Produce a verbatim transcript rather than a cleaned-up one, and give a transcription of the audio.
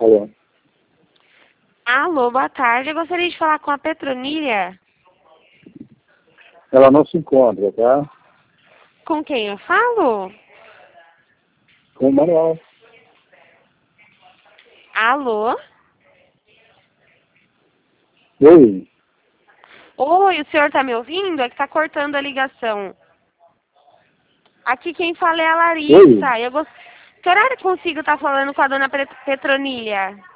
Alô? Alô, boa tarde. Eu gostaria de falar com a Petronília. Ela não se encontra, tá? Com quem eu falo? Com o Manuel. Alô? Oi? Oi, o senhor tá me ouvindo? É que tá cortando a ligação. Aqui quem fala é a Oi? Larissa. Eu gost... Que horário eu consigo estar falando com a dona Pe- Petronília?